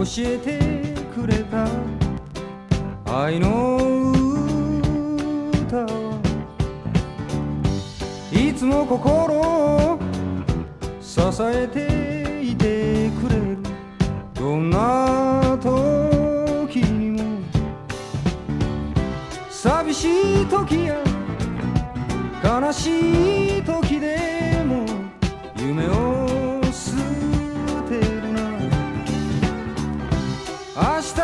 えてくれた愛の歌はいつも心を支えていてくれるどんな時にも寂しい時や悲しい時でも夢を捨てるな明日